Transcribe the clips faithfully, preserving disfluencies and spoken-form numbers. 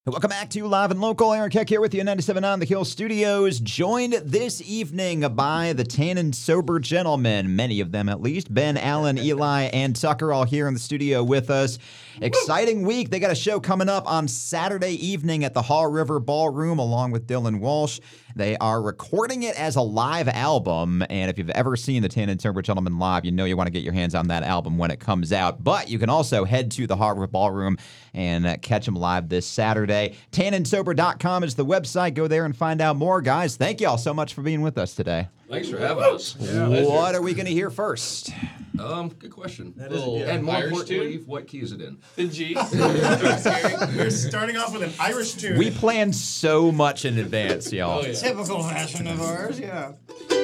Welcome back to Live and Local. Aaron Keck here with you in ninety-seven on the Hill Studios, joined this evening by the Tan and Sober Gentlemen, many of them at least. Ben, Alan, Eli, and Tucker all here in the studio with us. Exciting week. They got a show coming up on Saturday evening at the Haw River Ballroom along with Dylan Walsh. They are recording it as a live album, and if you've ever seen the Tan and Sober Gentlemen live, you know you want to get your hands on that album when it comes out. But you can also head to the Haw River Ballroom and uh, catch them live this Saturday. tan and sober dot com is the website. Go there and find out more, guys. Thank you all so much for being with us today. Thanks for having us. Yeah, what are we going to hear first? Um, good question. That is a good and more Irish importantly, tune? what key is it in? The G. We're starting off with an Irish tune. We planned so much in advance, y'all. Oh, yeah. Typical fashion of ours, yeah.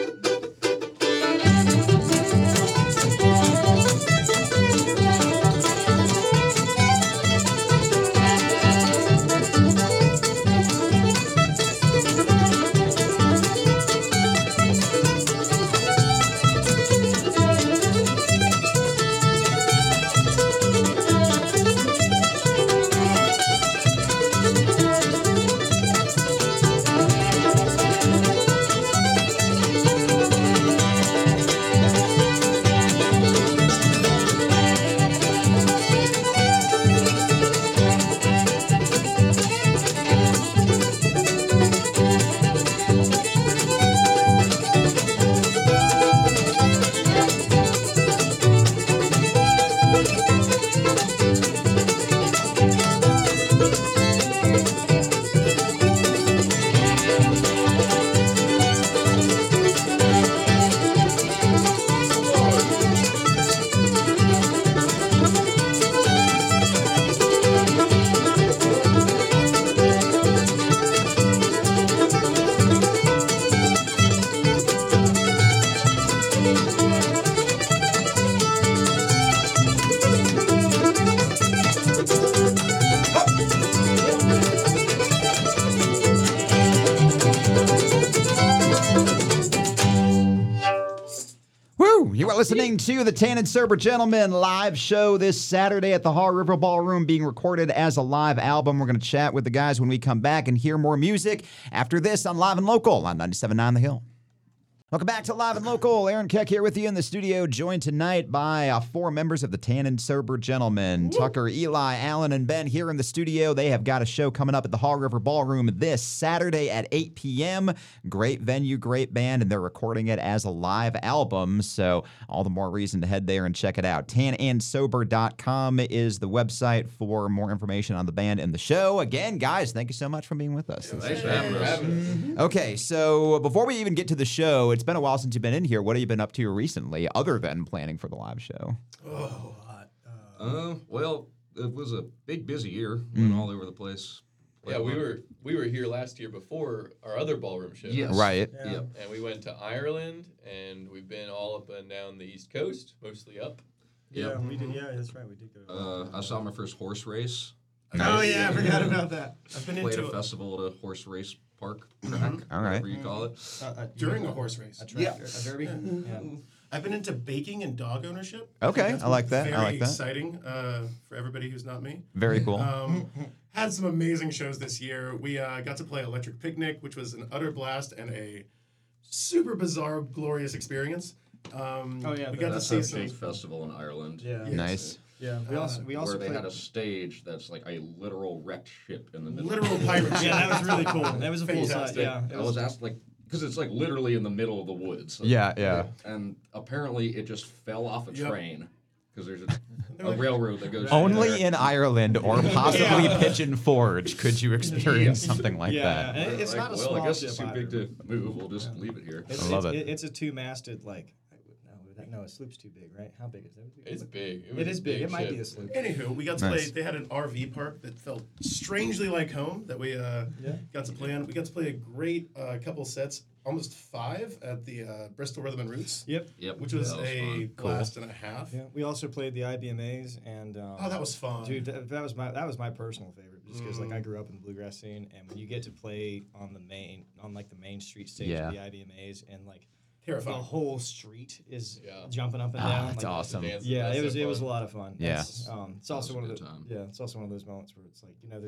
You are listening to the Tan and Sober Gentlemen live show this Saturday at the Haw River Ballroom, being recorded as a live album. We're going to chat with the guys when we come back and hear more music after this on Live and Local on ninety-seven point nine The Hill. Welcome back to Live and Local. Aaron Keck here with you in the studio, joined tonight by uh, four members of the Tan and Sober Gentlemen. Woo. Tucker, Eli, Alan, and Ben here in the studio. They have got a show coming up at the Haw River Ballroom this Saturday at eight p.m. Great venue, great band, and they're recording it as a live album, so all the more reason to head there and check it out. tan and sober dot com is the website for more information on the band and the show. Again, guys, thank you so much for being with us. Yeah, thanks for having us. Mm-hmm. Okay, so before we even get to the show, it's been a while since you've been in here. What have you been up to recently, other than planning for the live show? Oh, uh, Uh, well, it was a big, busy year. Went Mm. all over the place. Yeah, we were we were here last year before our other ballroom show. Yes. Right. yeah. Yep. And we went to Ireland, and we've been all up and down the East Coast, mostly up. Yeah, Yep. we did. Yeah, that's right. We did go. Uh, I saw my first horse race. oh yeah, I forgot about that. I've been Played into a it festival at a horse race park. All right. Whatever you call it. uh, uh, during a horse race. A, tra- Yeah. a derby? Yeah. I've been into baking and dog ownership. Okay, That's I like that. I Very like that. exciting uh, for everybody who's not me. Very cool. Um, had some amazing shows this year. We uh, got to play Electric Picnic, which was an utter blast and a super bizarre, glorious experience. Um, Oh, yeah, we the- got to That's see a some. big festival in Ireland. Yeah. Yes. Nice. Yeah. We also we also Where they played, had a stage that's like a literal wrecked ship in the middle. Literal pirate ship. Yeah, that was really cool. That was a full size. Fantastic. Yeah. It I was asked like because it's like literally in the middle of the woods. Yeah, yeah. And apparently it just fell off a Yep. train because there's a, a railroad that goes. Only through there. in Ireland or possibly Yeah. Pigeon Forge could you experience something like Yeah, that. and They're it's like, not a well, small I guess ship it's too either. big to move. We'll just leave it here. It's, I love it's, it. It's a two-masted like. No, no, a sloop's too big, right? How big is it? It's big. It, was It a is big. It might ship. be a sloop. Anywho, we got to Nice. play. They had an R V park that felt strangely like home that we uh, Yeah. got to play on. We got to play a great uh, couple sets, almost five at the uh, Bristol Rhythm and Roots, Yep. Yep. which was That a fun. blast and a half. Yeah. We also played the I B M As and. Um, Oh, that was fun. Dude, that, that was my that was my personal favorite, just because like I Mm. grew up in the bluegrass scene, and when you get to play on the main on like the main street stage Yeah. of the I B M As, and like the Terrifying. whole street is Yeah. jumping up and Ah, down. that's like, awesome. Dance- Yeah, that's it was so it was a fun. lot of fun. Yeah. It's, um, it's That also was a one of good the time. yeah, it's also one of those moments where it's like you know there's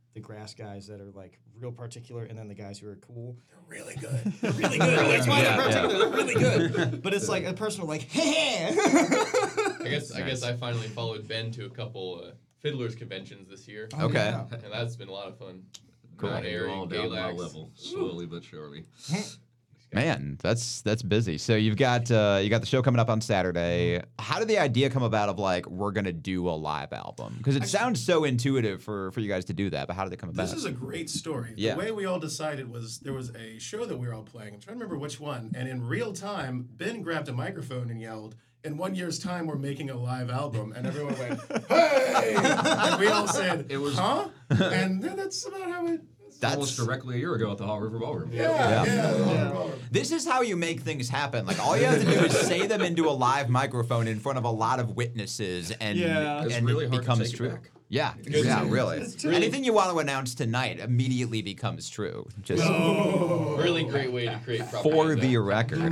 the grass guys that are like real particular, and then the guys who are cool. They're really good. They're really good. That's why Yeah, they're yeah. particular. They're really good. But it's like a personal like, hey. I guess I Nice. guess I finally followed Ben to a couple uh, fiddlers conventions this year, Okay. and that's been a lot of fun. Cool. Mount You're Airy, all down to my Galax. level, slowly but surely. Man, that's that's busy. So you've got uh, you got the show coming up on Saturday. How did the idea come about of like we're gonna do a live album? Because it sounds so intuitive for for you guys to do that. But how did it come about? This is a great story. Yeah. The way we all decided was there was a show that we were all playing. I'm trying to remember which one. And in real time, Ben grabbed a microphone and yelled, "In one year's time, we're making a live album." And everyone went, "Hey!" And we all said, It was- "Huh?" And then that's about how it. That's- Almost directly a year ago at the Hall River Ballroom. Yeah, Yeah. yeah. Yeah. yeah. This is how you make things happen. Like all you have to do is say them into a live microphone in front of a lot of witnesses, and Yeah. It's and really it hard to becomes take it true. back. Yeah, good yeah, to- really. it's true. Anything you want to announce tonight immediately becomes true. Just Really great way to create for propaganda. the record.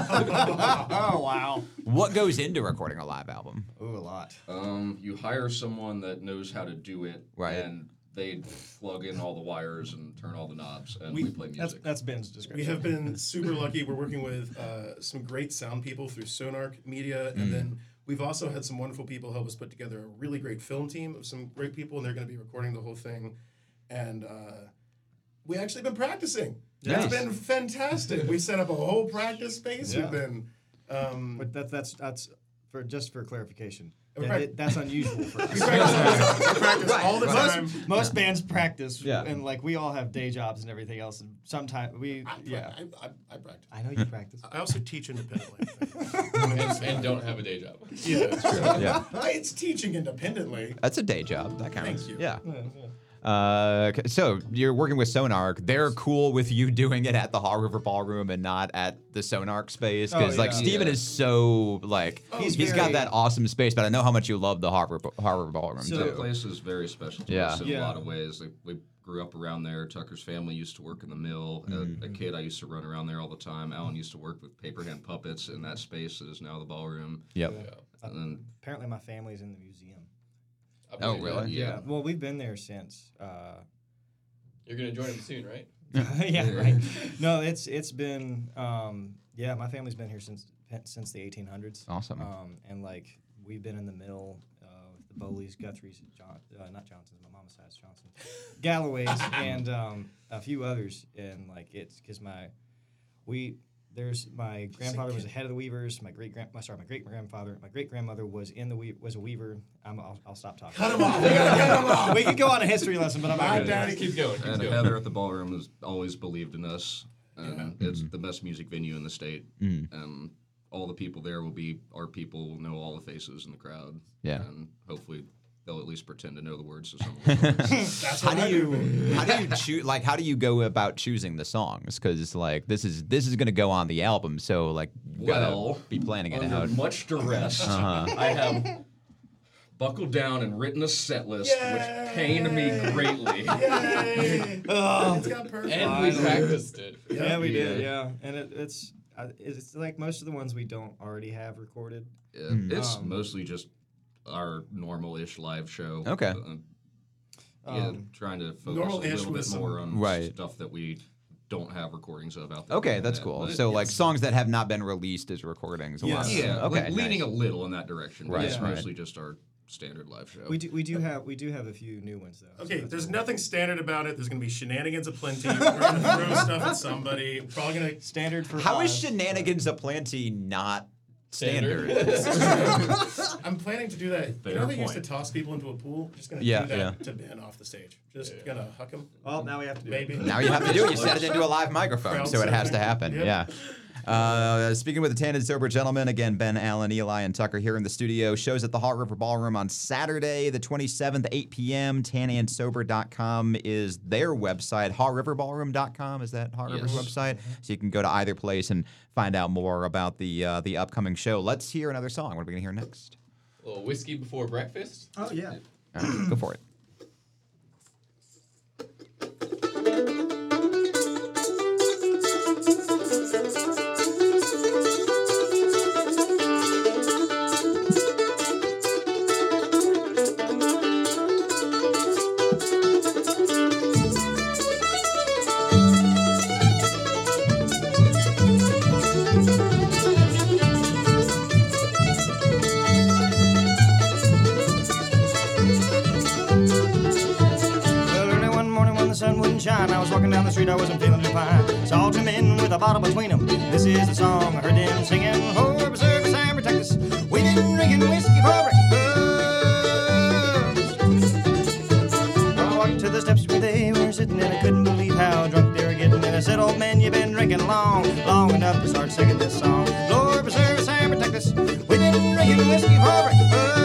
Oh wow. What goes into recording a live album? Ooh, a lot. Um, you hire someone that knows how to do it, Right. and they plug in all the wires and turn all the knobs, and we, We- play That's music. that's Ben's description. We have been super lucky. We're working with uh, some great sound people through Sonark Media, and then we've also had some wonderful people help us put together a really great film team of some great people, and they're going to be recording the whole thing. And uh, we actually been practicing. Nice. It's been fantastic. We set up a whole practice space. Yeah. We've been. Um, But that, that's that's for just for clarification. We That- prac- it- that's unusual for we us. practice, we practice Right, all the right. time. Most bands practice, Yeah. and like we all have day jobs and everything else. And sometimes we, I, yeah, I, I, I practice. I know you practice. I also teach independently. and, and don't have a day job. Yeah, that's true. Yeah. It's teaching independently. That's a day job. That counts. Thank you. Yeah. Uh, okay, so you're working with Sonark. They're cool with you doing it at the Haw River Ballroom and not at the Sonark space because Oh, like yeah. Steven Yeah. is so like He's he's got very- that awesome space. But I know how much you love the Haw River, Haw River Ballroom So- That too. place is very special to Yeah. us in Yeah. a lot of ways. Like, we grew up around there. Tucker's family used to work in the mill. A, a kid, I used to run around there all the time. Alan used to work with paper hand puppets in that space that is now the ballroom. Yep. Yeah. And then Apparently, my family's in the museum. I Oh, believe really? that. Yeah. Well, we've been there since. Uh, You're gonna join them soon, right? yeah, right. No, it's it's been um, yeah. My family's been here since since the eighteen hundreds. Awesome. Um, and like we've been in the mill. Uh, with the Bowleys, Guthrie's, John, uh, not Johnson's. My mama's side's Johnson, Galloway's, and um, a few others. And like it's because my we there's my grandfather was the head of the Weavers. My great grand, my sorry, my great grandfather, my great grandmother was in the we- was a weaver. I'm, I'll, I'll stop talking. Cut him off. We gotta cut him off. We could go on a history lesson, but I'm not Bye, gonna. Daddy. Keep going. Keep and going. Heather at the ballroom has always believed in us. And it's the best music venue in the state. And all the people there will be our people, will know all the faces in the crowd. Yeah. And hopefully they'll at least pretend to know the words to some of the songs. That's How what do I you do. how do you choose like how do you go about choosing the songs? Because like this is this is gonna go on the album, so like you gotta Well, be planning it Under out. much duress, Uh-huh. I have buckled down and written a set list, Yay! which pained me greatly. Yay! Oh. It's got perfect. And we practiced it. Yeah, we did. Yeah. Yeah, and it, it's uh, it's like most of the ones we don't already have recorded. Yeah, Mm. It's Um, mostly just our normal-ish live show. Okay. Uh, yeah, Um, trying to focus a normal-ish little with bit some- more on Right. stuff that we don't have recordings of out there. Okay, that's Yeah, cool. but So like yes. songs that have not been released as recordings. A lot. Yes. yeah, Okay. like, leaning nice. a little in that direction. But Right, it's right. mostly just our standard live show. we do we do have we do have a few new ones though. so Okay, that's there's cool. nothing standard about it. There's gonna be shenanigans aplenty. We're gonna throw stuff at somebody. We're probably gonna. standard for. How is us, shenanigans aplenty not standard? Standard. I'm planning to do that. You Fair know they used to point. toss people into a pool? Just gonna Yeah, do that yeah. to Ben off the stage. Just gonna huck him. Well, now we have to do Maybe. It. Now you have to do it. You set it into a live microphone, Crowd so it has to surfing. happen. Yep. Yeah. Uh, speaking with the Tan and Sober Gentlemen, again, Ben, Allen, Eli, and Tucker here in the studio. Shows at the Haw River Ballroom on Saturday, the twenty-seventh, eight p.m. tan and sober dot com is their website. haw river ballroom dot com is that Haw River's Yes. website? So you can go to either place and find out more about the uh, the upcoming show. Let's hear another song. What are we going to hear next? A little whiskey before breakfast. Oh yeah. All right, go for it. Thank moonshine. I was walking down the street, I wasn't feeling too fine. Saw two men with a bottle between them. This is the song I heard them singing. Oh, preserve us and protect us. We've been drinking whiskey for breakfast. I walked to the steps where they were sitting, and I couldn't believe how drunk they were getting. And I said, old man, you've been drinking long, long enough to start singing this song. Lord, preserve us and protect us. We've been drinking whiskey for breakfast.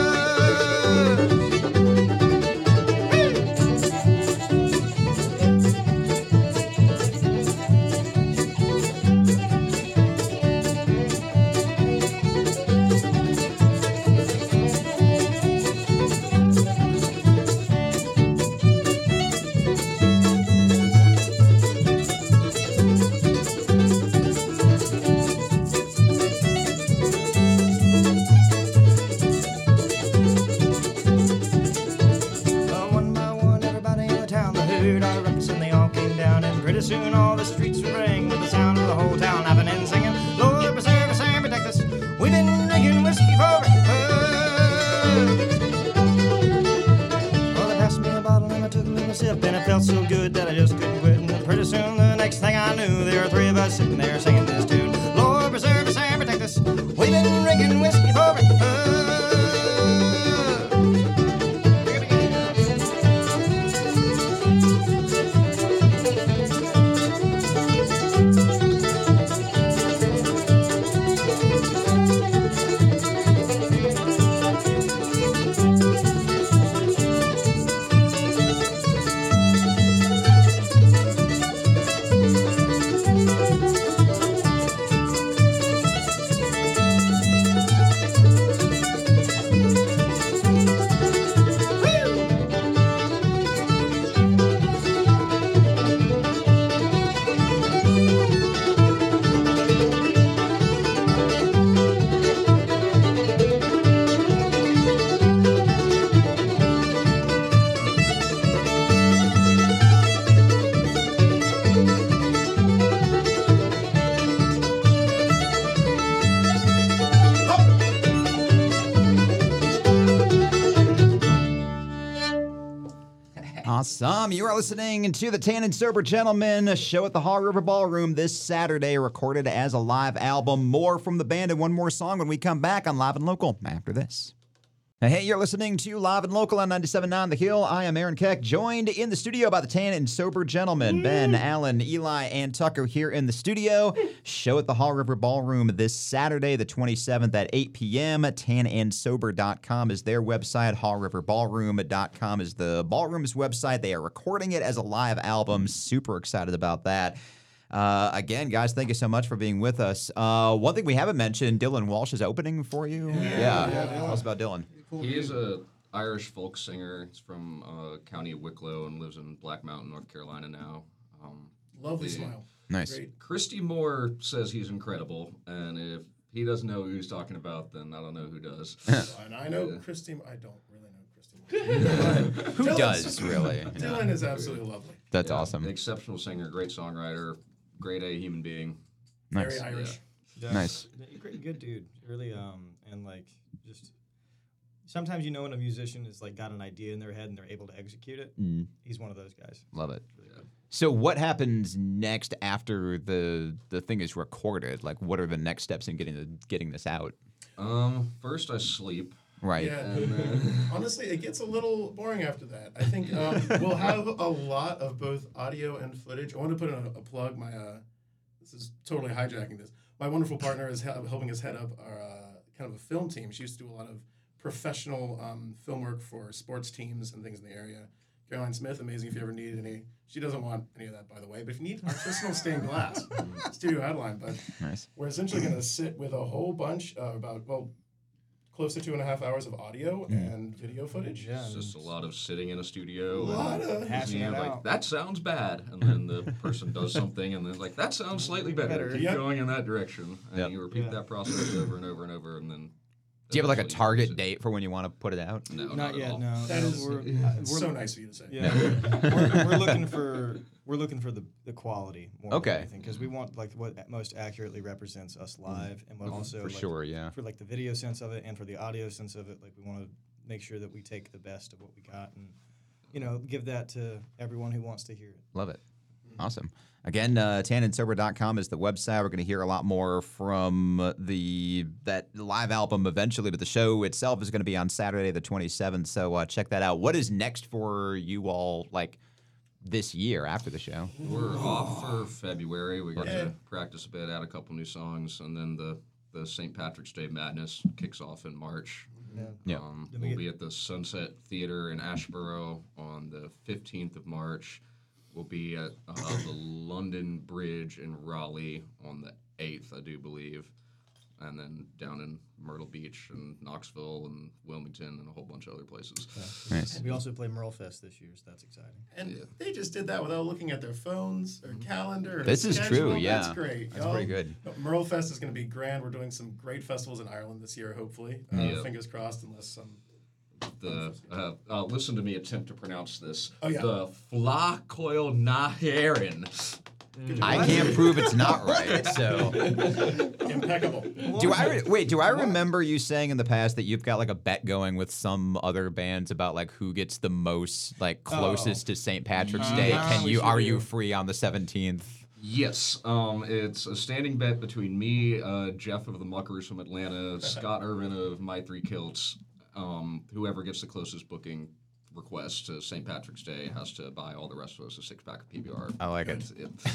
Soon all the streets would ring with the sound of the whole town laughing and singing. Lord, preserve us and protect us. We've been drinking whiskey for breakfast. Well, they passed me a bottle and I took a little sip, and it felt so good that I just couldn't quit. And pretty soon, the next thing I knew, there were three of us sitting there singing this tune. Lord, preserve us and protect us. We've been drinking whiskey for breakfast. Awesome. You are listening to the Tan and Sober Gentlemen, a show at the Haw River Ballroom this Saturday, recorded as a live album. More from the band and one more song when we come back on Live and Local after this. Hey, you're listening to Live and Local on ninety-seven point nine The Hill. I am Aaron Keck, joined in the studio by the Tan and Sober Gentlemen, Ben, Alan, Eli, and Tucker here in the studio. Show at the Haw River Ballroom this Saturday, the twenty-seventh at eight p.m. tan and sober dot com is their website. haw river ballroom dot com is the ballroom's website. They are recording it as a live album. Super excited about that. Uh, again, guys, thank you so much for being with us. Uh, one thing we haven't mentioned, Dylan Walsh is opening for you. Yeah. yeah. yeah. Tell us about Dylan. He is a Irish folk singer. He's from uh, County of Wicklow and lives in Black Mountain, North Carolina now. Um, Lovely the, smile. Nice. Great. Christy Moore says he's incredible, and if he doesn't know who he's talking about, then I don't know who does. And I know Christy. I don't really know Christy. Who does, really? Dylan Yeah. is absolutely lovely. That's Yeah, awesome. An exceptional singer, great songwriter, grade A human being. Nice. Very Irish. Yeah. Nice. Great, good dude. Really, um, and like just sometimes you know when a musician is like got an idea in their head and they're able to execute it. Mm, He's one of those guys. love it. Really good. So what happens next after the the thing is recorded? Like, what are the next steps in getting the, getting this out? Um, first I sleep. Right. Yeah. And then Honestly, it gets a little boring after that. I think um, we'll have a lot of both audio and footage. I want to put in a, a plug. My uh, this is totally hijacking this. My wonderful partner is he- helping us head up our uh, kind of a film team. She used to do a lot of professional um, film work for sports teams and things in the area. Caroline Smith, amazing if you ever need any. She doesn't want any of that, by the way. But if you need artisanal stained glass, Studio Adeline. But Nice. we're essentially going to sit with a whole bunch uh, about, well, close to two and a half hours of audio and video footage. Yeah. it's just a lot of sitting in a studio. A lot and of hashing you it know, like, out. that sounds bad. And then the person does something, and then like, that sounds slightly better. Better. Keep Yep. going in that direction. And Yep. you repeat Yeah. that process over and over and over, and then... Do you have like a eventually target use it. date for when you want to put it out? No, not, Not at yet. all. No. That no, is we're, uh, we're so nice of you to say. Yeah, we're, we're looking for we're looking for the, the quality more Okay. than anything because we want like what most accurately represents us live and what also For like, sure, yeah. for like the video sense of it and for the audio sense of it, like we want to make sure that we take the best of what we got and you know, give that to everyone who wants to hear it. Love it. Awesome. Again, uh, tan and sober dot com is the website. We're going to hear a lot more from the that live album eventually, but the show itself is going to be on Saturday the twenty-seventh, so uh, check that out. What is next for you all, like, this year after the show? We're off for February. We got Yeah. to practice a bit, add a couple new songs, and then the, the Saint Patrick's Day Madness kicks off in March. Yeah. Yeah. Um, Then we we'll get- be at the Sunset Theater in Ashboro on the fifteenth of March. We'll be at uh, the London Bridge in Raleigh on the eighth, I do believe. And then down in Myrtle Beach and Knoxville and Wilmington and a whole bunch of other places. Nice. We also play Merle Fest this year, so that's exciting. And Yeah. they just did that without looking at their phones or calendar. Or This is schedule. true, yeah. That's great. That's y'all. pretty good. Merle Fest is going to be grand. We're doing some great festivals in Ireland this year, hopefully. Uh, Yeah. Fingers crossed, unless some. The uh, uh, listen to me attempt to pronounce this. Oh, yeah. The Flacoil Naherin. I can't prove it's not right, so... Impeccable. Do I re- wait? Do I remember you saying in the past that you've got like a bet going with some other bands about like who gets the most like closest to Saint Patrick's Day? Uh-huh, Can we you should are do. you free on the seventeenth? Yes, um, it's a standing bet between me, uh, Jeff of the Muckers from Atlanta, Scott Irvin of My Three Kilts. Um, whoever gets the closest booking request to Saint Patrick's Day has to buy all the rest of us a six pack of P B R. I like it.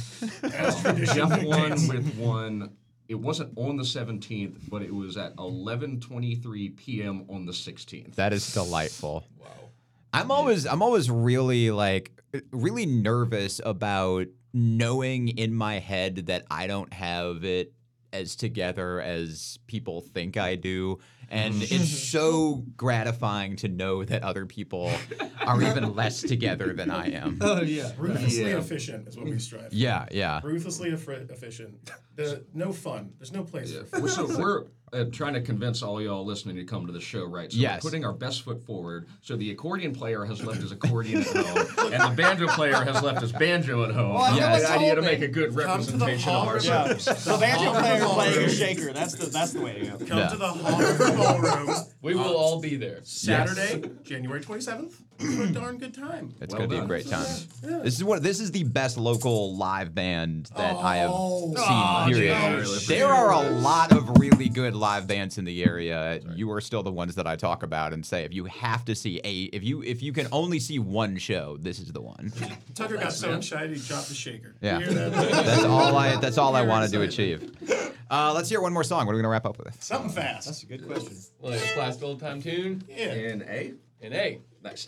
As Um, tradition Jeff won dictates. with one. It wasn't on the seventeenth, but it was at eleven twenty-three p.m. on the sixteenth. That is delightful. Wow. I'm always I'm always really like really nervous about knowing in my head that I don't have it as together as people think I do. And it's so gratifying to know that other people are even less together than I am. Oh, yeah. Ruthlessly Yeah. efficient is what we strive for. Yeah, yeah. Ruthlessly effi- efficient. The, no fun. There's no place Yeah. for fun. So we're uh, trying to convince all y'all listening to come to the show, right? So Yes. we're putting our best foot forward. So the accordion player has left his accordion at home, and the banjo player has left his banjo at home. I feel Yes. like the the idea whole to thing. make a good Come to the representation of Hall ourselves. Yeah. The banjo Hall player River playing a Ballroom. shaker. That's the that's the way to go. Come Yeah. to the Hall River Ballroom. We will all be there. Saturday, January twenty-seventh. A darn good time. It's Well going to be a done. great time. Yeah. This is what this is the best local live band that I have Oh. seen. Oh, Period. James. There are a lot of really good live bands in the area. You are still the ones that I talk about and say if you have to see a if you if you can only see one show, this is the one. Tucker got so excited he dropped the shaker. Yeah. You hear that? That's all I that's all I Very wanted to excited. achieve. Uh, let's hear one more song. What are we gonna wrap up with? Something fast. That's a good question. Like a classic old time tune. Yeah. And A. And A. Nice.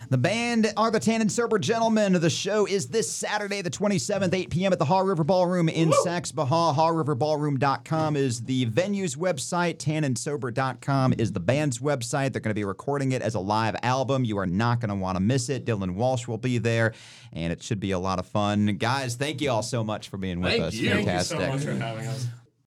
The band are the Tan and Sober Gentlemen. The show is this Saturday, the twenty-seventh, eight p.m. at the Haw River Ballroom in Sax Baja. haw river ballroom dot com is the venue's website. tan and sober dot com is the band's website. They're going to be recording it as a live album. You are not going to want to miss it. Dylan Walsh will be there, and it should be a lot of fun. Guys, thank you all so much for being with Thank us. you. Thank you Fantastic. so much for having us.